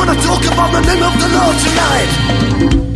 wanna talk about the name of the Lord tonight.